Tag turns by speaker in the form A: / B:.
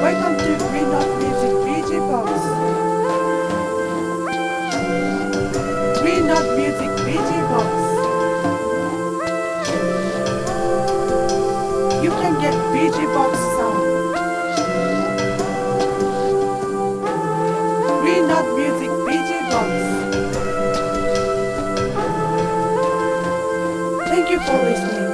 A: Welcome to Green Dot Music BG Box. Green Dot Music BG Box. You can get BG Box sound. Green Dot Music BG Box. Thank you for listening.